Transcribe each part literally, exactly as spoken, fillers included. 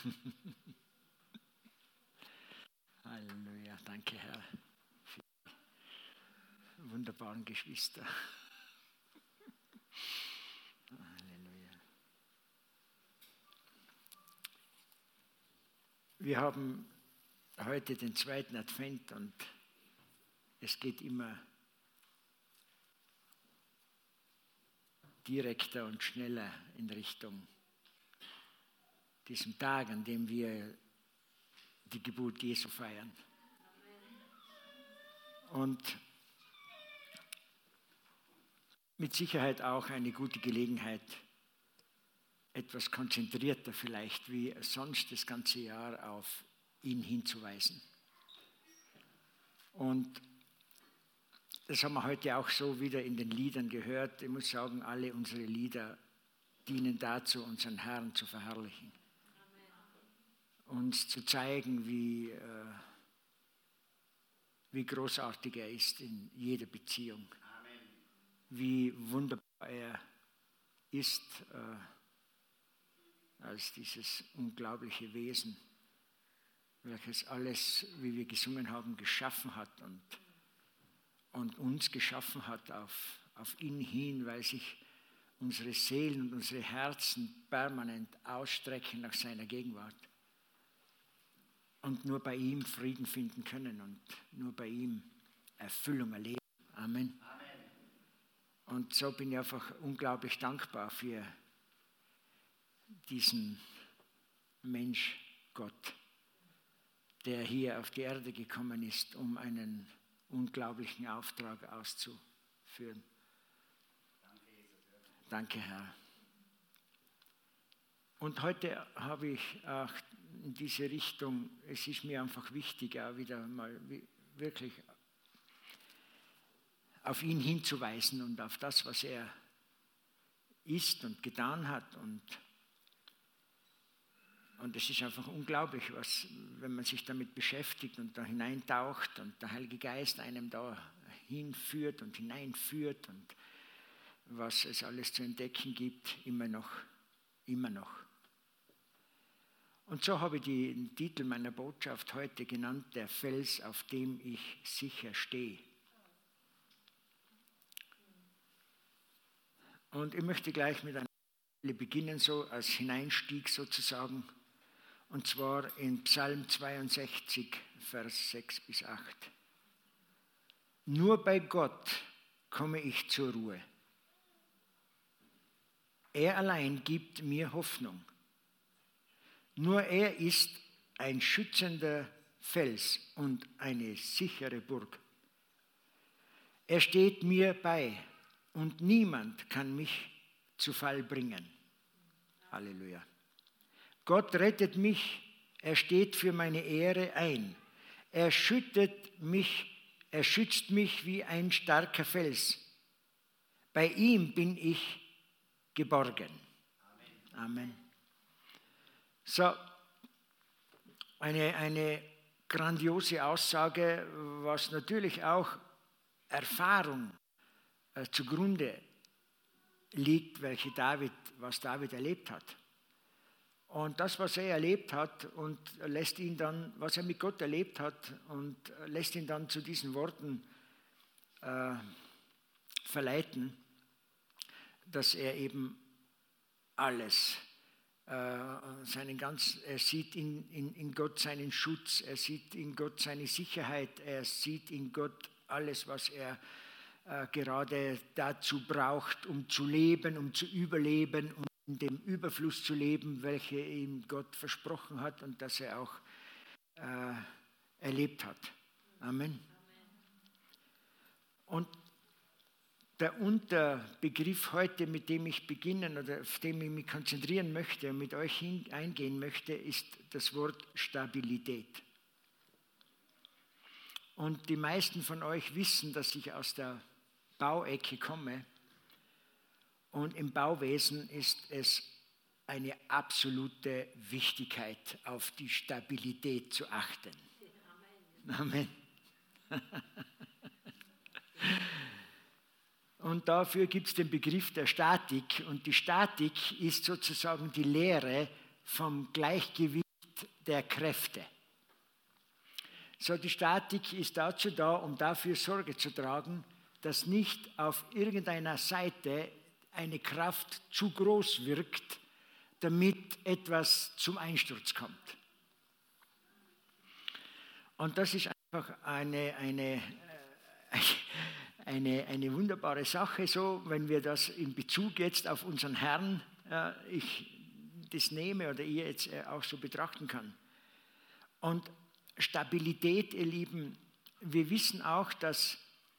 Halleluja, danke Herr für die wunderbaren Geschwister. Halleluja. Wir haben heute den zweiten Advent und es geht immer direkter und schneller in Richtung diesem Tag, an dem wir die Geburt Jesu feiern. Und mit Sicherheit auch eine gute Gelegenheit, etwas konzentrierter vielleicht wie sonst das ganze Jahr auf ihn hinzuweisen. Und das haben wir heute auch so wieder in den Liedern gehört. Ich muss sagen, alle unsere Lieder dienen dazu, unseren Herrn zu verherrlichen. Uns zu zeigen, wie, äh, wie großartig er ist in jeder Beziehung. Amen. Wie wunderbar er ist äh, als dieses unglaubliche Wesen, welches alles, wie wir gesungen haben, geschaffen hat und, und uns geschaffen hat auf, auf ihn hin, weil sich unsere Seelen und unsere Herzen permanent ausstrecken nach seiner Gegenwart. Und nur bei ihm Frieden finden können und nur bei ihm Erfüllung erleben. Amen. Amen. Und so bin ich einfach unglaublich dankbar für diesen Mensch Gott, der hier auf die Erde gekommen ist, um einen unglaublichen Auftrag auszuführen. Danke, Herr. Und heute habe ich auch in diese Richtung, es ist mir einfach wichtig, auch wieder mal wirklich auf ihn hinzuweisen und auf das, was er ist und getan hat. Und, und es ist einfach unglaublich, was, wenn man sich damit beschäftigt und da hineintaucht und der Heilige Geist einem da hinführt und hineinführt und was es alles zu entdecken gibt, immer noch, immer noch. Und so habe ich den Titel meiner Botschaft heute genannt, der Fels, auf dem ich sicher stehe. Und ich möchte gleich mit einer Stelle beginnen, so als Hineinstieg sozusagen, und zwar in Psalm zweiundsechzig, Vers sechs bis acht. Nur bei Gott komme ich zur Ruhe. Er allein gibt mir Hoffnung. Nur er ist ein schützender Fels und eine sichere Burg. Er steht mir bei und niemand kann mich zu Fall bringen. Halleluja. Gott rettet mich, er steht für meine Ehre ein. Er schüttet mich, er schützt mich wie ein starker Fels. Bei ihm bin ich geborgen. Amen. Amen. So, eine, eine grandiose Aussage, was natürlich auch Erfahrung äh, zugrunde liegt, welche David, was David erlebt hat. Und das, was er erlebt hat und lässt ihn dann, was er mit Gott erlebt hat und lässt ihn dann zu diesen Worten äh, verleiten, dass er eben alles Seinen ganz, er sieht in, in, in Gott seinen Schutz, er sieht in Gott seine Sicherheit, er sieht in Gott alles, was er äh, gerade dazu braucht, um zu leben, um zu überleben, um in dem Überfluss zu leben, welche ihm Gott versprochen hat und das er auch äh, erlebt hat. Amen. Und der Unterbegriff heute, mit dem ich beginnen oder auf dem ich mich konzentrieren möchte und mit euch eingehen möchte, ist das Wort Stabilität. Und die meisten von euch wissen, dass ich aus der Bauecke komme. Und im Bauwesen ist es eine absolute Wichtigkeit, auf die Stabilität zu achten. Amen. Amen. Und dafür gibt es den Begriff der Statik. Und die Statik ist sozusagen die Lehre vom Gleichgewicht der Kräfte. So, die Statik ist dazu da, um dafür Sorge zu tragen, dass nicht auf irgendeiner Seite eine Kraft zu groß wirkt, damit etwas zum Einsturz kommt. Und das ist einfach eine, eine, eine, eine wunderbare Sache, so, wenn wir das in Bezug jetzt auf unseren Herrn, äh, ich das nehme oder ihr jetzt auch so betrachten kann. Und Stabilität, ihr Lieben, wir wissen auch, dass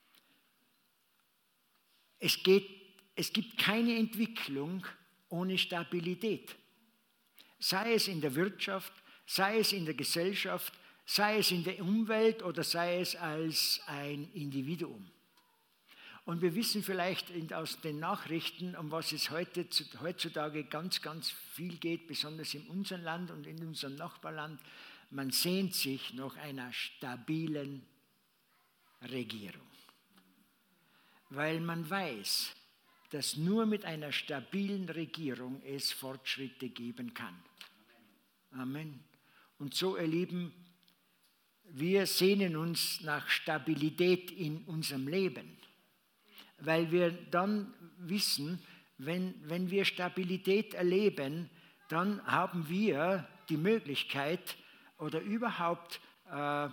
es geht, es gibt keine Entwicklung ohne Stabilität. Sei es in der Wirtschaft, sei es in der Gesellschaft, sei es in der Umwelt oder sei es als ein Individuum. Und wir wissen vielleicht aus den Nachrichten, um was es heute, heutzutage ganz, ganz viel geht, besonders in unserem Land und in unserem Nachbarland. Man sehnt sich nach einer stabilen Regierung, weil man weiß, dass nur mit einer stabilen Regierung es Fortschritte geben kann. Amen. Und so, ihr Lieben, wir sehnen uns nach Stabilität in unserem Leben, weil wir dann wissen, wenn, wenn wir Stabilität erleben, dann haben wir die Möglichkeit oder überhaupt äh,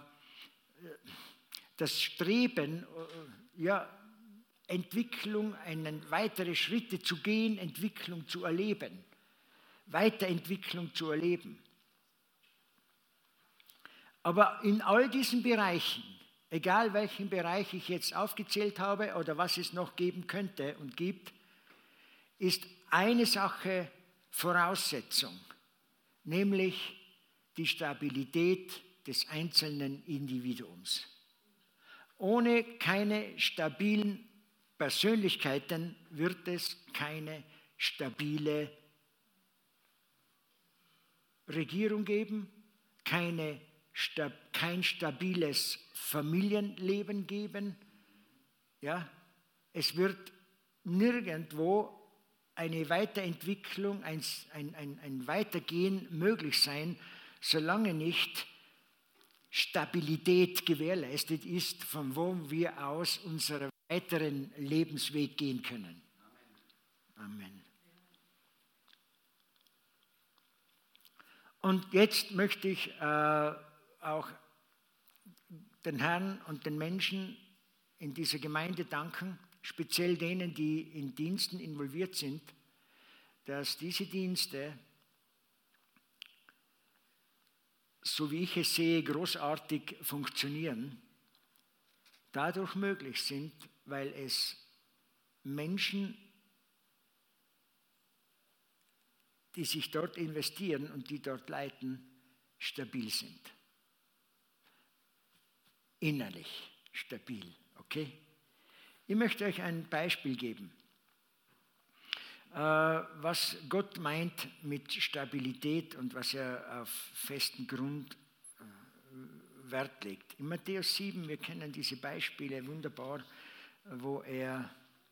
das Streben, äh, ja, Entwicklung, einen, weitere Schritte zu gehen, Entwicklung zu erleben, Weiterentwicklung zu erleben. Aber in all diesen Bereichen, egal welchen Bereich ich jetzt aufgezählt habe oder was es noch geben könnte und gibt, ist eine Sache Voraussetzung, nämlich die Stabilität des einzelnen Individuums. Ohne keine stabilen Persönlichkeiten wird es keine stabile Regierung geben, keine, kein stabiles Familienleben geben. Ja, es wird nirgendwo eine Weiterentwicklung, ein, ein, ein, ein Weitergehen möglich sein, solange nicht Stabilität gewährleistet ist, von wo wir aus unseren weiteren Lebensweg gehen können. Amen. Und jetzt möchte ich äh, auch den Herrn und den Menschen in dieser Gemeinde danken, speziell denen, die in Diensten involviert sind, dass diese Dienste, so wie ich es sehe, großartig funktionieren, dadurch möglich sind, weil es Menschen, die sich dort investieren und die dort leiten, stabil sind. Innerlich stabil, okay? Ich möchte euch ein Beispiel geben, was Gott meint mit Stabilität und was er auf festen Grund Wert legt. In Matthäus sieben, wir kennen diese Beispiele wunderbar, wo er,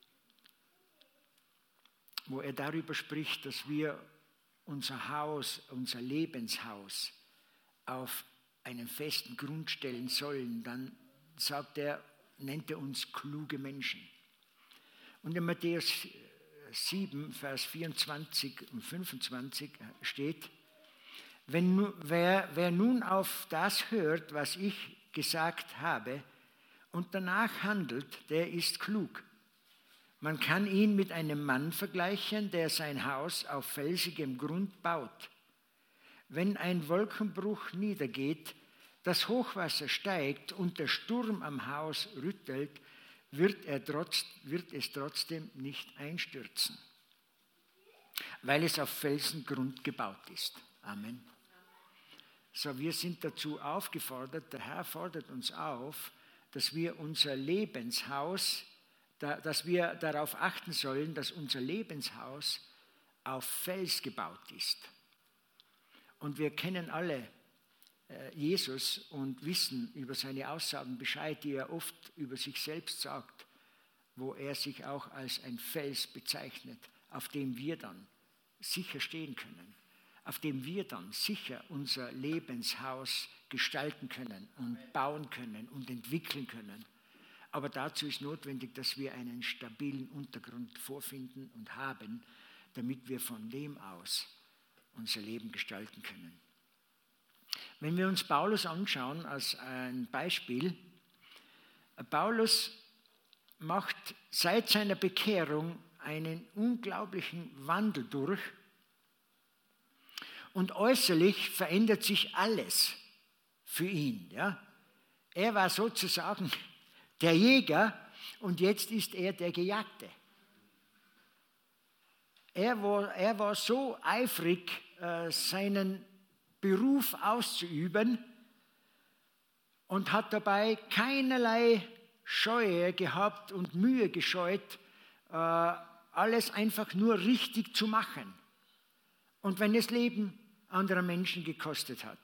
wo er darüber spricht, dass wir unser Haus, unser Lebenshaus auf einen festen Grund stellen sollen. Dann sagt er, nennt er uns kluge Menschen. Und in Matthäus sieben, Vers vierundzwanzig und fünfundzwanzig steht, Wenn, wer, wer nun auf das hört, was ich gesagt habe, und danach handelt, der ist klug. Man kann ihn mit einem Mann vergleichen, der sein Haus auf felsigem Grund baut. Wenn ein Wolkenbruch niedergeht, das Hochwasser steigt und der Sturm am Haus rüttelt, wird, er trotz, wird es trotzdem nicht einstürzen, weil es auf Felsengrund gebaut ist. Amen. So, wir sind dazu aufgefordert, der Herr fordert uns auf, dass wir unser Lebenshaus, dass wir darauf achten sollen, dass unser Lebenshaus auf Fels gebaut ist. Und wir kennen alle Jesus und wissen über seine Aussagen Bescheid, die er oft über sich selbst sagt, wo er sich auch als ein Fels bezeichnet, auf dem wir dann sicher stehen können. auf dem wir dann sicher unser Lebenshaus gestalten können und bauen können und entwickeln können. Aber dazu ist notwendig, dass wir einen stabilen Untergrund vorfinden und haben, damit wir von dem aus unser Leben gestalten können. Wenn wir uns Paulus anschauen als ein Beispiel, Paulus macht seit seiner Bekehrung einen unglaublichen Wandel durch und äußerlich verändert sich alles für ihn. Ja? Er war sozusagen der Jäger und jetzt ist er der Gejagte. Er war, er war so eifrig, äh, seinen Beruf auszuüben und hat dabei keinerlei Scheue gehabt und Mühe gescheut, äh, alles einfach nur richtig zu machen. Und wenn es Leben anderer Menschen gekostet hat.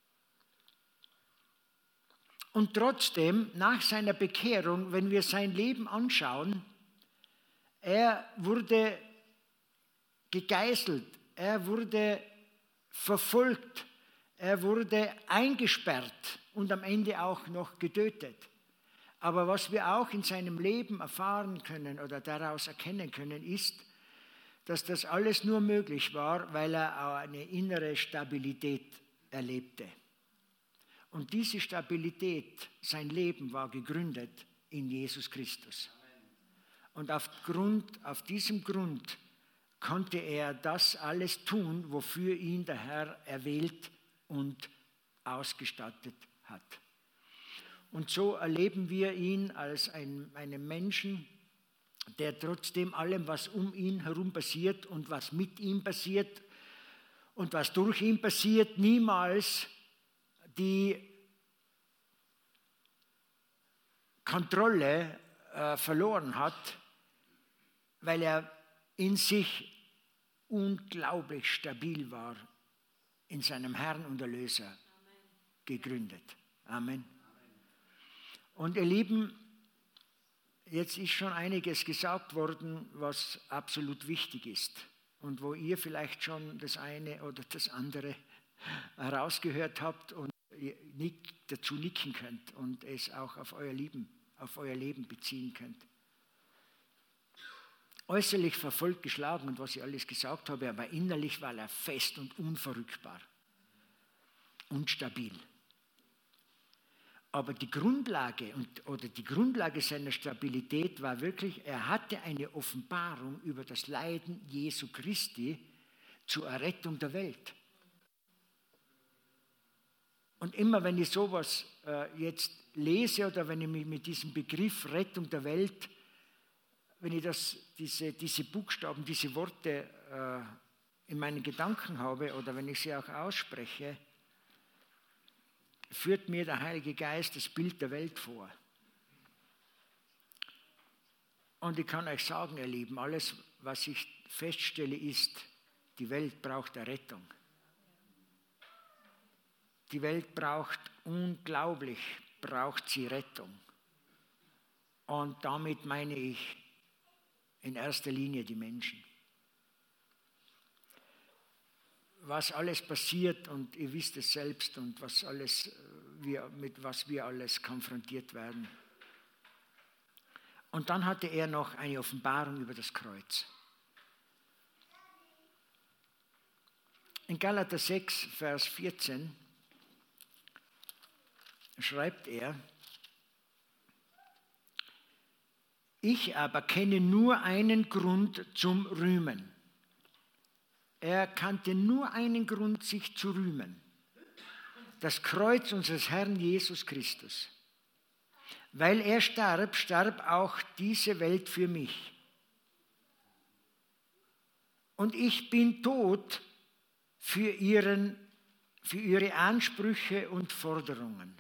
Und trotzdem, nach seiner Bekehrung, wenn wir sein Leben anschauen, er wurde gegeißelt, er wurde verfolgt, er wurde eingesperrt und am Ende auch noch getötet. Aber was wir auch in seinem Leben erfahren können oder daraus erkennen können, ist, dass das alles nur möglich war, weil er auch eine innere Stabilität erlebte. Und diese Stabilität, sein Leben war gegründet in Jesus Christus. Und aufgrund, auf diesem Grund konnte er das alles tun, wofür ihn der Herr erwählt und ausgestattet hat. Und so erleben wir ihn als ein, einen Menschen, der trotzdem allem, was um ihn herum passiert und was mit ihm passiert und was durch ihn passiert, niemals die Kontrolle äh, verloren hat, weil er in sich unglaublich stabil war, in seinem Herrn und Erlöser Amen. Gegründet. Amen. Und ihr Lieben, jetzt ist schon einiges gesagt worden, was absolut wichtig ist und wo ihr vielleicht schon das eine oder das andere herausgehört habt und dazu nicken könnt und es auch auf euer Leben, auf euer Leben beziehen könnt. Äußerlich verfolgt, geschlagen und was ich alles gesagt habe, aber innerlich war er fest und unverrückbar und stabil. Aber die Grundlage und, oder die Grundlage seiner Stabilität war wirklich, er hatte eine Offenbarung über das Leiden Jesu Christi zur Errettung der Welt. Und immer wenn ich sowas äh, jetzt lese oder wenn ich mich mit diesem Begriff Rettung der Welt, wenn ich das, diese, diese Buchstaben, diese Worte äh, in meinen Gedanken habe oder wenn ich sie auch ausspreche, führt mir der Heilige Geist das Bild der Welt vor. Und ich kann euch sagen, ihr Lieben, alles, was ich feststelle, ist, die Welt braucht Errettung. Die Welt braucht unglaublich, braucht sie Rettung. Und damit meine ich in erster Linie die Menschen. Was alles passiert und ihr wisst es selbst und was alles, wir, mit was wir alles konfrontiert werden. Und dann hatte er noch eine Offenbarung über das Kreuz. In Galater sechs, Vers vierzehn schreibt er, ich aber kenne nur einen Grund zum Rühmen. Er kannte nur einen Grund, sich zu rühmen. Das Kreuz unseres Herrn Jesus Christus. Weil er starb, starb auch diese Welt für mich. Und ich bin tot für, ihren, für ihre Ansprüche und Forderungen.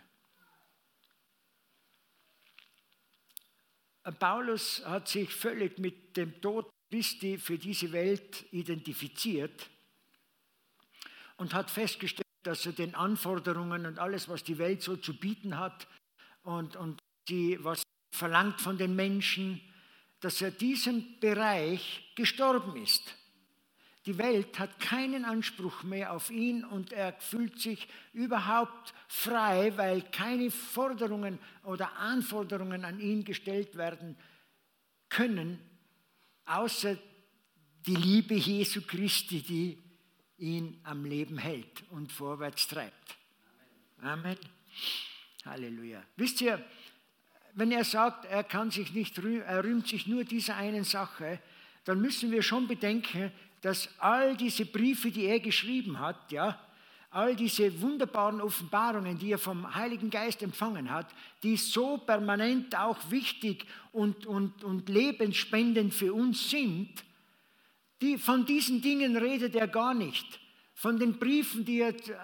Paulus hat sich völlig mit dem Tod Christi für diese Welt identifiziert und hat festgestellt, dass er den Anforderungen und alles, was die Welt so zu bieten hat und, und die, was verlangt von den Menschen, dass er diesem Bereich gestorben ist. die Welt hat keinen Anspruch mehr auf ihn und er fühlt sich überhaupt frei, weil keine Forderungen oder Anforderungen an ihn gestellt werden können, außer die Liebe Jesu Christi, die ihn am Leben hält und vorwärts treibt. Amen. Halleluja. Wisst ihr, wenn er sagt, er kann sich nicht rühmen, er rühmt sich nur dieser einen Sache, dann müssen wir schon bedenken, dass all diese Briefe, die er geschrieben hat, ja, all diese wunderbaren Offenbarungen, die er vom Heiligen Geist empfangen hat, die so permanent auch wichtig und, und, und lebensspendend für uns sind, die, von diesen Dingen redet er gar nicht. Von den Briefen, die er äh,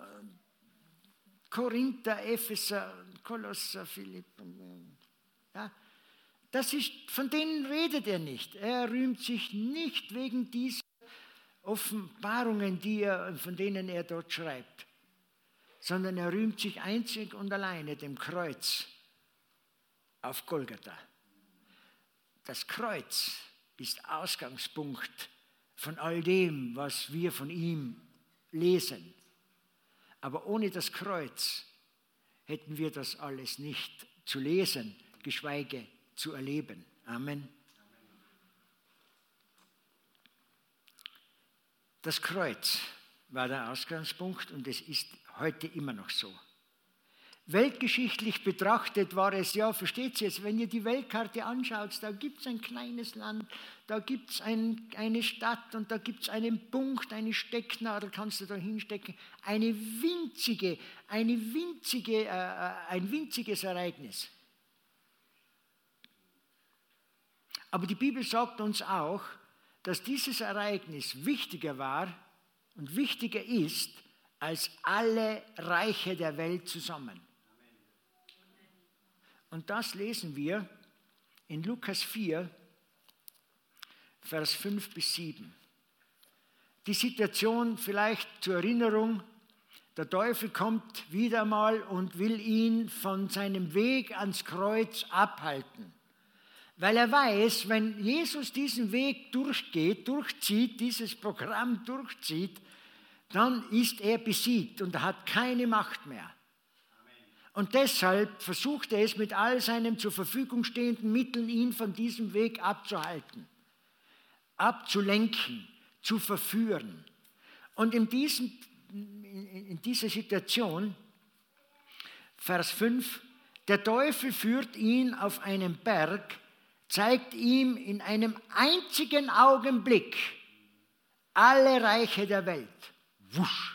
Korinther, Epheser, Kolosser, Philippen, ja, das ist, von denen redet er nicht. Er rühmt sich nicht wegen dieser Offenbarungen, die er, von denen er dort schreibt, sondern er rühmt sich einzig und alleine dem Kreuz auf Golgatha. Das Kreuz ist Ausgangspunkt von all dem, was wir von ihm lesen. Aber ohne das Kreuz hätten wir das alles nicht zu lesen, geschweige zu erleben. Amen. Das Kreuz war der Ausgangspunkt und es ist heute immer noch so. Weltgeschichtlich betrachtet war es, ja, versteht ihr jetzt, wenn ihr die Weltkarte anschaut, da gibt es ein kleines Land, da gibt es ein, eine Stadt und da gibt es einen Punkt, eine Stecknadel kannst du da hinstecken, eine winzige, eine winzige, äh, ein winziges Ereignis. Aber die Bibel sagt uns auch, dass dieses Ereignis wichtiger war und wichtiger ist als alle Reiche der Welt zusammen. Und das lesen wir in Lukas vier, Vers fünf bis sieben. Die Situation vielleicht zur Erinnerung, der Teufel kommt wieder mal und will ihn von seinem Weg ans Kreuz abhalten. Weil er weiß, wenn Jesus diesen Weg durchgeht, durchzieht, dieses Programm durchzieht, dann ist er besiegt und er hat keine Macht mehr. Und deshalb versucht er es mit all seinen zur Verfügung stehenden Mitteln, ihn von diesem Weg abzuhalten, abzulenken, zu verführen. Und in, diesem, in dieser Situation, Vers fünf, der Teufel führt ihn auf einen Berg, zeigt ihm in einem einzigen Augenblick alle Reiche der Welt. Wusch.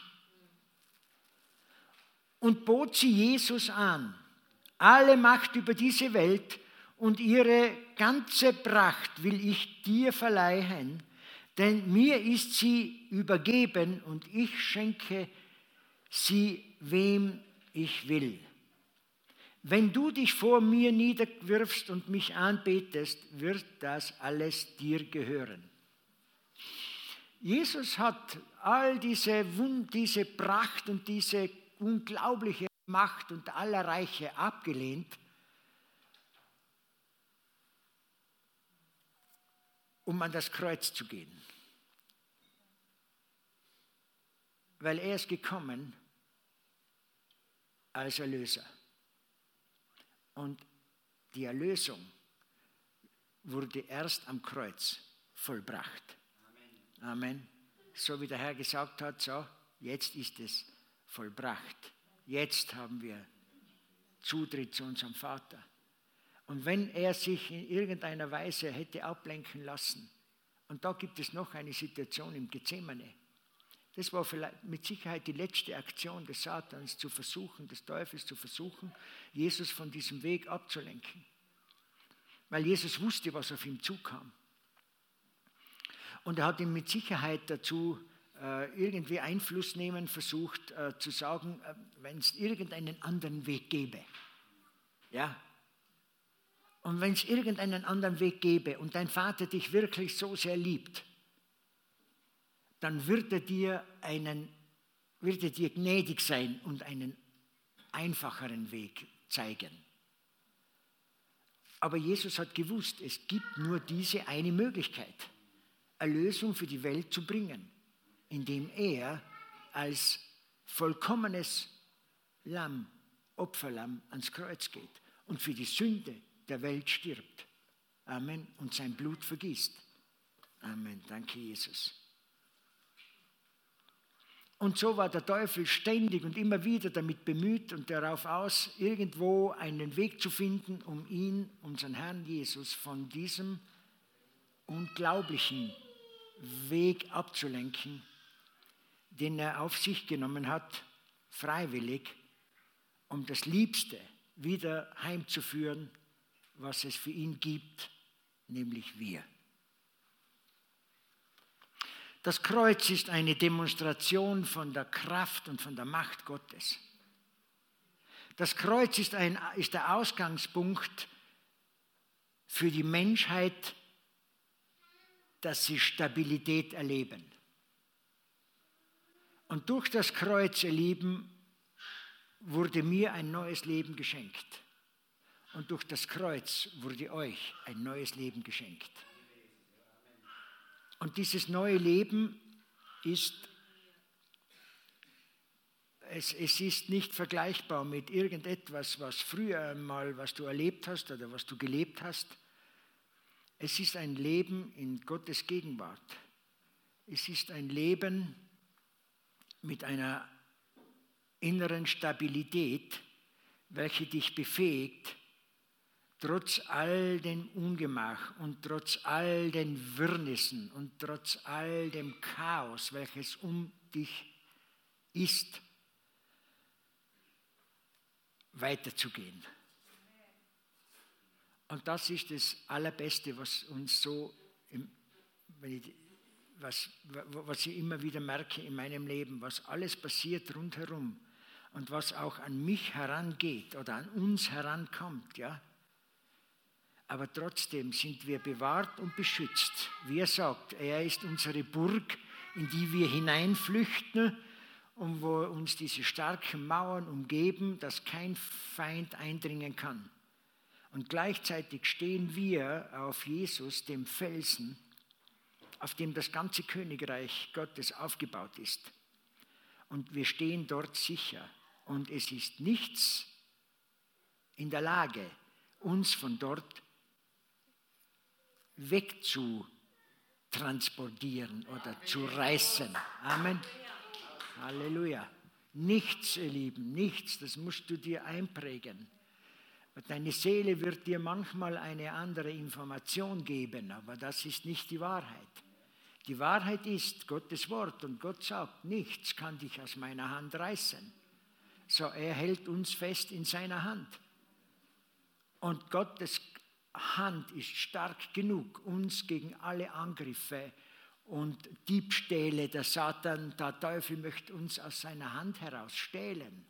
Und bot sie Jesus an, alle Macht über diese Welt und ihre ganze Pracht will ich dir verleihen, denn mir ist sie übergeben und ich schenke sie, wem ich will. Wenn du dich vor mir niederwirfst und mich anbetest, wird das alles dir gehören. Jesus hat all diese, diese Pracht und diese unglaubliche Macht und aller Reiche abgelehnt, um an das Kreuz zu gehen. Weil er ist gekommen als Erlöser. Und die Erlösung wurde erst am Kreuz vollbracht. Amen. Amen. So wie der Herr gesagt hat, so, jetzt ist es vollbracht. Jetzt haben wir Zutritt zu unserem Vater. Und wenn er sich in irgendeiner Weise hätte ablenken lassen, und da gibt es noch eine Situation im Gethsemane, das war vielleicht mit Sicherheit die letzte Aktion des Satans, zu versuchen, des Teufels zu versuchen, Jesus von diesem Weg abzulenken. Weil Jesus wusste, was auf ihn zukam. Und er hat ihn mit Sicherheit dazu äh, irgendwie Einfluss nehmen versucht, äh, zu sagen, äh, wenn es irgendeinen anderen Weg gäbe. Ja. Und wenn es irgendeinen anderen Weg gäbe und dein Vater dich wirklich so sehr liebt, dann wird er dir einen, wird er dir gnädig sein und einen einfacheren Weg zeigen. Aber Jesus hat gewusst, es gibt nur diese eine Möglichkeit. Erlösung für die Welt zu bringen, indem er als vollkommenes Lamm, Opferlamm ans Kreuz geht und für die Sünde der Welt stirbt. Amen. Und sein Blut vergießt. Amen. Danke, Jesus. Und so war der Teufel ständig und immer wieder damit bemüht und darauf aus, irgendwo einen Weg zu finden, um ihn, unseren Herrn Jesus, von diesem unglaublichen Weg abzulenken, den er auf sich genommen hat, freiwillig, um das Liebste wieder heimzuführen, was es für ihn gibt, nämlich wir. Das Kreuz ist eine Demonstration von der Kraft und von der Macht Gottes. Das Kreuz ist, ein, ist der Ausgangspunkt für die Menschheit, dass sie Stabilität erleben. Und durch das Kreuz, ihr Lieben, wurde mir ein neues Leben geschenkt. Und durch das Kreuz wurde euch ein neues Leben geschenkt. Und dieses neue Leben ist, es, es ist nicht vergleichbar mit irgendetwas, was früher einmal, was du erlebt hast oder was du gelebt hast. Es ist ein Leben in Gottes Gegenwart. Es ist ein Leben mit einer inneren Stabilität, welche dich befähigt, trotz all dem Ungemach und trotz all den Wirrnissen und trotz all dem Chaos, welches um dich ist, weiterzugehen. Und das ist das Allerbeste, was uns so, wenn ich, was, was ich immer wieder merke in meinem Leben, was alles passiert rundherum und was auch an mich herangeht oder an uns herankommt, ja. Aber trotzdem sind wir bewahrt und beschützt. Wie er sagt, er ist unsere Burg, in die wir hineinflüchten und wo uns diese starken Mauern umgeben, dass kein Feind eindringen kann. Und gleichzeitig stehen wir auf Jesus, dem Felsen, auf dem das ganze Königreich Gottes aufgebaut ist. Und wir stehen dort sicher. Und es ist nichts in der Lage, uns von dort wegzutransportieren oder zu reißen. Amen. Halleluja. Nichts, ihr Lieben, nichts, das musst du dir einprägen. Deine Seele wird dir manchmal eine andere Information geben, aber das ist nicht die Wahrheit. Die Wahrheit ist Gottes Wort und Gott sagt, nichts kann dich aus meiner Hand reißen. So, er hält uns fest in seiner Hand. Und Gottes Hand ist stark genug, uns gegen alle Angriffe und Diebstähle, der Satan, der Teufel möchte uns aus seiner Hand heraus stehlen.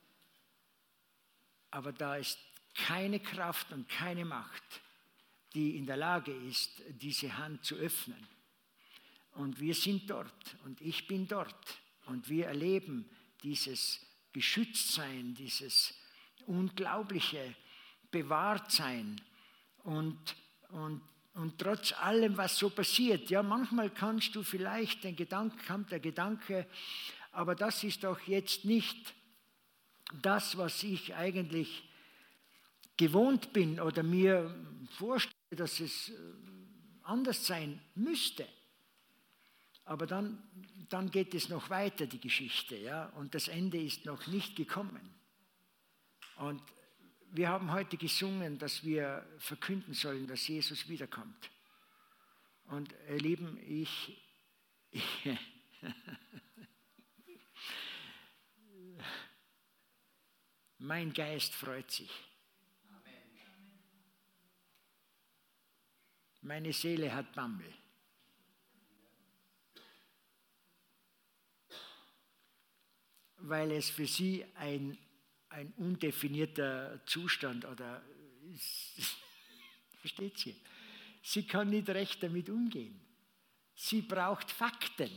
Aber da ist keine Kraft und keine Macht, die in der Lage ist, diese Hand zu öffnen. Und wir sind dort und ich bin dort und wir erleben dieses Geschütztsein, dieses unglaubliche Bewahrtsein. Und, und, und trotz allem, was so passiert, ja, manchmal kannst du vielleicht, den Gedanken, kommt der Gedanke, aber das ist doch jetzt nicht das, was ich eigentlich gewohnt bin oder mir vorstelle, dass es anders sein müsste. Aber dann, dann geht es noch weiter, die Geschichte, ja, und das Ende ist noch nicht gekommen. Und wir haben heute gesungen, dass wir verkünden sollen, dass Jesus wiederkommt. Und ihr Lieben, ich, ich mein Geist freut sich. Meine Seele hat Bammel. Weil es für sie ein ein undefinierter Zustand oder versteht sie? Sie kann nicht recht damit umgehen. Sie braucht Fakten.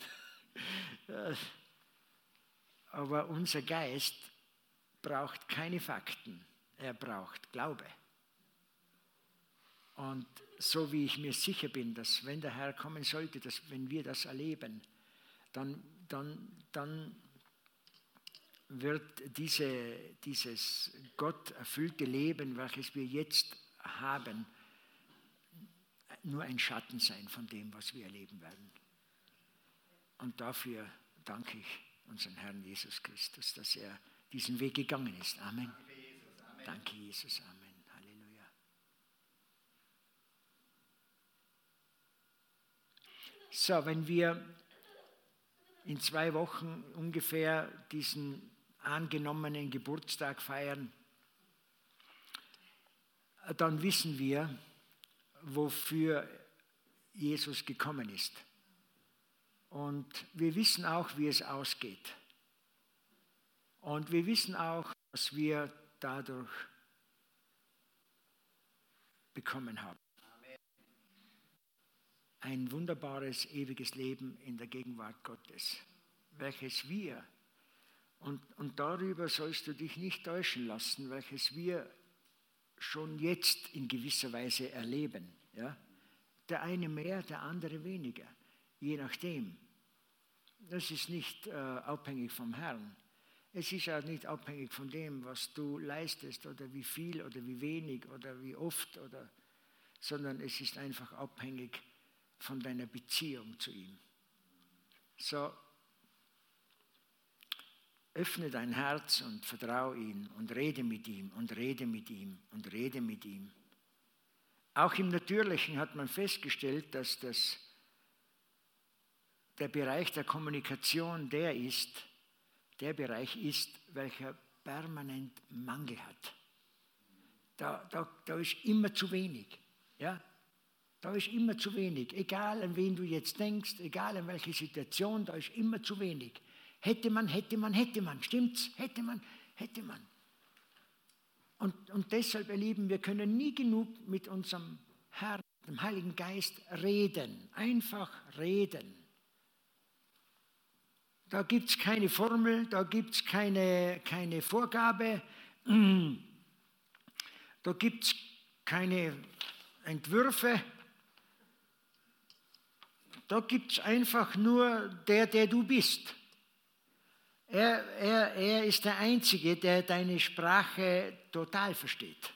Aber unser Geist braucht keine Fakten. Er braucht Glaube. Und so wie ich mir sicher bin, dass wenn der Herr kommen sollte, dass wenn wir das erleben, dann, dann, dann wird diese, dieses Gott erfüllte Leben, welches wir jetzt haben, nur ein Schatten sein von dem, was wir erleben werden. Und dafür danke ich unseren Herrn Jesus Christus, dass er diesen Weg gegangen ist. Amen. Danke Jesus. Amen. Danke, Jesus. Amen. Halleluja. So, wenn wir in zwei Wochen ungefähr diesen angenommenen Geburtstag feiern, dann wissen wir, wofür Jesus gekommen ist. Und wir wissen auch, wie es ausgeht. Und wir wissen auch, was wir dadurch bekommen haben. Ein wunderbares, ewiges Leben in der Gegenwart Gottes, welches wir, und, und darüber sollst du dich nicht täuschen lassen, welches wir schon jetzt in gewisser Weise erleben. Ja? Der eine mehr, der andere weniger, je nachdem. Das ist nicht äh, abhängig vom Herrn. Es ist auch nicht abhängig von dem, was du leistest oder wie viel oder wie wenig oder wie oft, oder, sondern es ist einfach abhängig von deiner Beziehung zu ihm. So, öffne dein Herz und vertraue ihm und rede mit ihm und rede mit ihm und rede mit ihm. Auch im Natürlichen hat man festgestellt, dass das, der Bereich der Kommunikation der ist, der Bereich ist, welcher permanent Mangel hat. Da, da, da ist immer zu wenig. Ja? Da ist immer zu wenig. Egal an wen du jetzt denkst, egal in welche Situation, da ist immer zu wenig. Hätte man, hätte man, hätte man. Stimmt's? Hätte man, hätte man. Und, und deshalb, ihr Lieben, wir können nie genug mit unserem Herrn, dem Heiligen Geist, reden. Einfach reden. Da gibt es keine Formel, da gibt es keine, keine Vorgabe, da gibt es keine Entwürfe. Da gibt es einfach nur der, der du bist. Er, er, er ist der Einzige, der deine Sprache total versteht.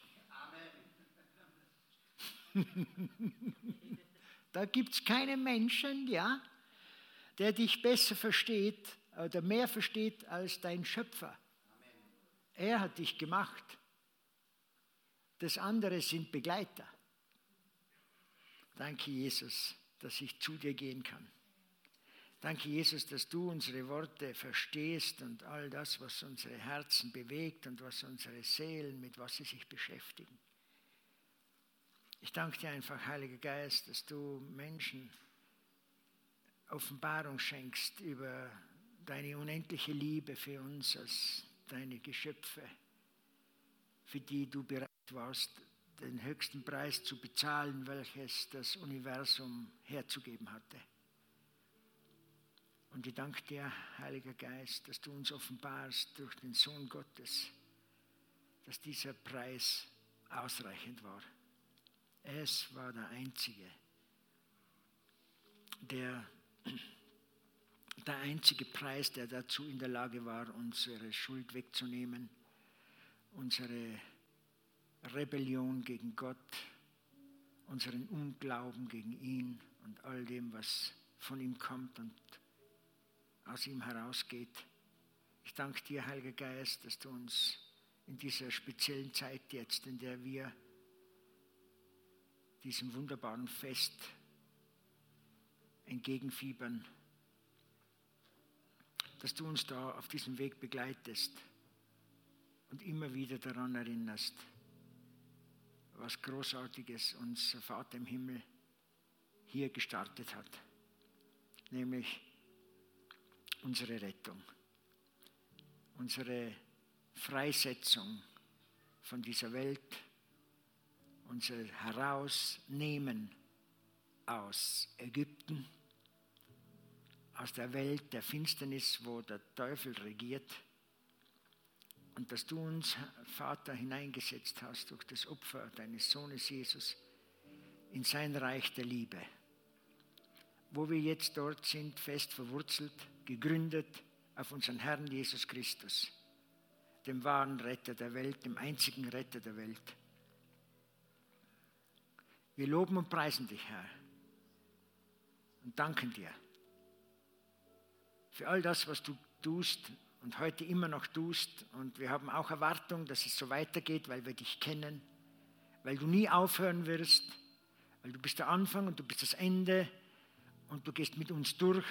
Amen. Da gibt es keinen Menschen, ja, der dich besser versteht oder mehr versteht als dein Schöpfer. Amen. Er hat dich gemacht. Das andere sind Begleiter. Danke, Jesus, dass ich zu dir gehen kann. Danke, Jesus, dass du unsere Worte verstehst und all das, was unsere Herzen bewegt und was unsere Seelen, mit was sie sich beschäftigen. Ich danke dir einfach, Heiliger Geist, dass du Menschen Offenbarung schenkst über deine unendliche Liebe für uns als deine Geschöpfe, für die du bereit warst, den höchsten Preis zu bezahlen, welches das Universum herzugeben hatte. Und ich danke dir, Heiliger Geist, dass du uns offenbarst durch den Sohn Gottes, dass dieser Preis ausreichend war. Es war der Einzige, der, der einzige Preis, der dazu in der Lage war, unsere Schuld wegzunehmen, unsere Rebellion gegen Gott, unseren Unglauben gegen ihn und all dem, was von ihm kommt und aus ihm herausgeht. Ich danke dir, Heiliger Geist, dass du uns in dieser speziellen Zeit jetzt, in der wir diesem wunderbaren Fest entgegenfiebern, dass du uns da auf diesem Weg begleitest und immer wieder daran erinnerst, was Großartiges unser Vater im Himmel hier gestartet hat, nämlich unsere Rettung, unsere Freisetzung von dieser Welt, unser Herausnehmen aus Ägypten, aus der Welt der Finsternis, wo der Teufel regiert, und dass du uns, Vater, hineingesetzt hast durch das Opfer deines Sohnes Jesus in sein Reich der Liebe, wo wir jetzt dort sind, fest verwurzelt, gegründet auf unseren Herrn Jesus Christus, dem wahren Retter der Welt, dem einzigen Retter der Welt. Wir loben und preisen dich, Herr, und danken dir für all das, was du tust und heute immer noch tust. Und wir haben auch Erwartung, dass es so weitergeht, weil wir dich kennen, weil du nie aufhören wirst, weil du bist der Anfang und du bist das Ende und du gehst mit uns durch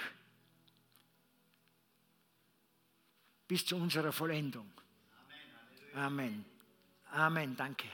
bis zu unserer Vollendung. Amen. Amen. Amen. Danke.